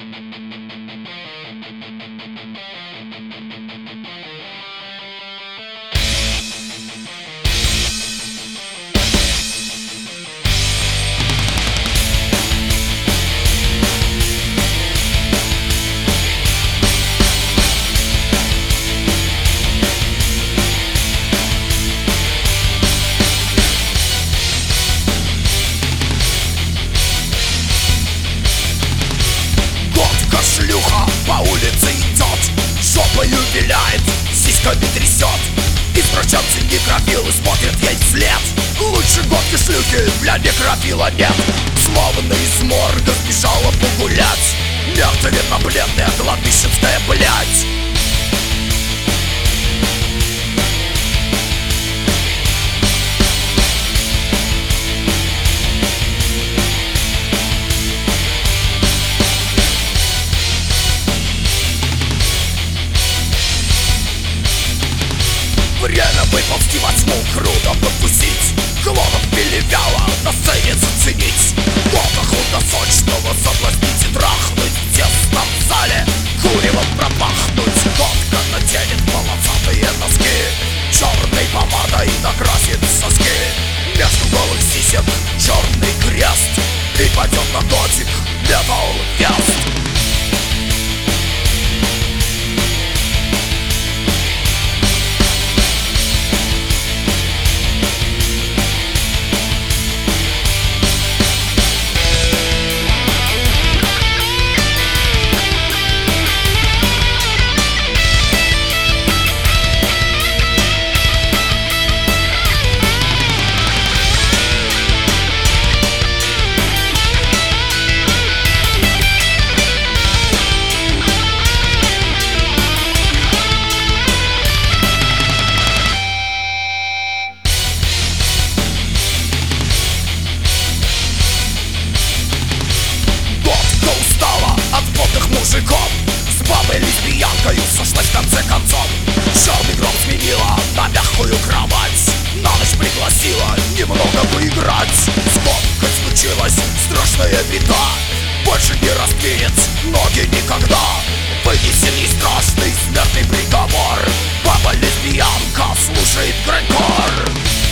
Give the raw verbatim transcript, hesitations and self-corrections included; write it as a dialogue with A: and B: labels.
A: Шлюха по улице идет, жопою виляет, сиськами трясет. Извращенцы некрофилы смотрят ей вслед. Лучше годки шлюхи для некрофила нет. Словно из морга сбежала погулять, мертвенно-бледная кладбищенская блядь. Время выползти во тьму, круто подпустить, клонов пилевяла на сцене заценить. Дома худосочного соблазнить и трахнуть в тесном зале, куревом пропахнуть. Котка наденет полосатые носки, черной помадой накрасит соски. Между голых сисек черный крест, и пойдет на котик Metal Fest. Мужиком с бабой лесбиянкою сошлась в конце концов. Черный гром сменила на мягкую кровать, на ночь пригласила немного поиграть. С коткой случилась страшная беда, больше не раздвинет ноги никогда. Вынесен ей страшный смертный приговор, баба лесбиянка слушает грэнкор.